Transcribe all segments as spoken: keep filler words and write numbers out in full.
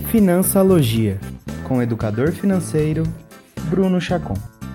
Financialogia, com o educador financeiro Bruno Chacon.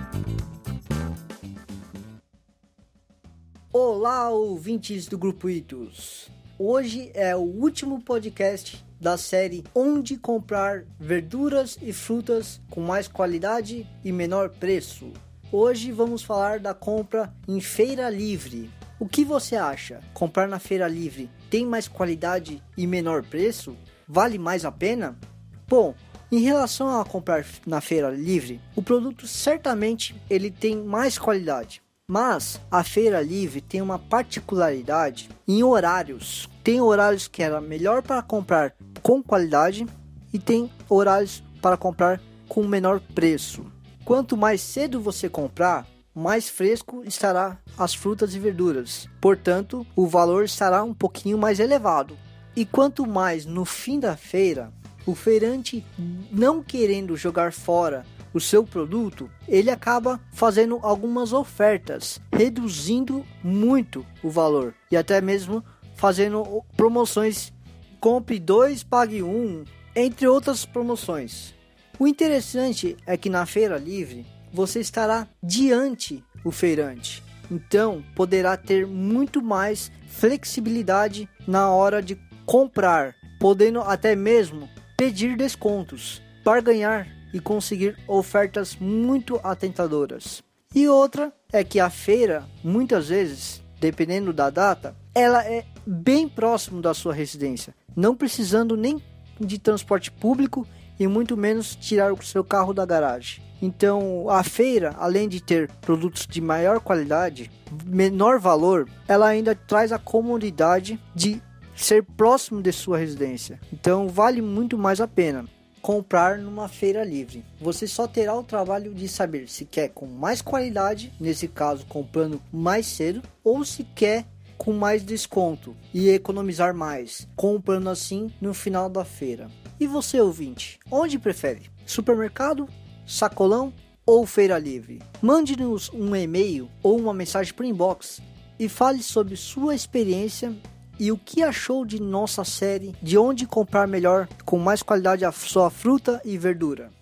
Olá, ouvintes do Grupo Itos! Hoje é o último podcast da série Onde Comprar Verduras e Frutas com mais qualidade e menor preço. Hoje vamos falar da compra em feira livre. O que você acha? Comprar na feira livre tem mais qualidade e menor preço? Vale mais a pena? Bom, em relação a comprar na feira livre, o produto certamente ele tem mais qualidade. Mas a feira livre tem uma particularidade em horários. Tem horários que era melhor para comprar com qualidade e tem horários para comprar com menor preço. Quanto mais cedo você comprar, mais fresco estará as frutas e verduras. Portanto, o valor estará um pouquinho mais elevado. E quanto mais no fim da feira, o feirante não querendo jogar fora o seu produto, ele acaba fazendo algumas ofertas, reduzindo muito o valor e até mesmo fazendo promoções, compre dois, pague um, entre outras promoções. O interessante é que na feira livre você estará diante o feirante, então poderá ter muito mais flexibilidade na hora de comprar, podendo até mesmo pedir descontos, barganhar e conseguir ofertas muito atentadoras. E outra é que a feira, muitas vezes, dependendo da data, ela é bem próximo da sua residência, não precisando nem de transporte público e muito menos tirar o seu carro da garagem. Então, a feira, além de ter produtos de maior qualidade, menor valor, ela ainda traz a comodidade de ser próximo de sua residência. Então, vale muito mais a pena comprar numa feira livre. Você só terá o trabalho de saber se quer com mais qualidade, nesse caso comprando mais cedo, ou se quer com mais desconto e economizar mais, comprando assim no final da feira. E você, ouvinte, onde prefere? Supermercado, sacolão ou feira livre? Mande-nos um e-mail ou uma mensagem por inbox e fale sobre sua experiência e o que achou de nossa série de onde comprar melhor, com mais qualidade a sua fruta e verdura.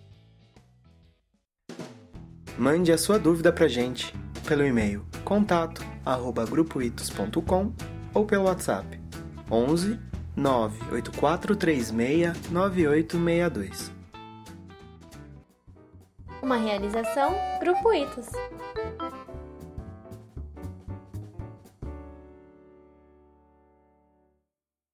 Mande a sua dúvida pra gente pelo e-mail contato arroba grupoitos ponto com ou pelo WhatsApp onze nove oito quatro três seis nove oito seis dois. Uma realização Grupo Itos.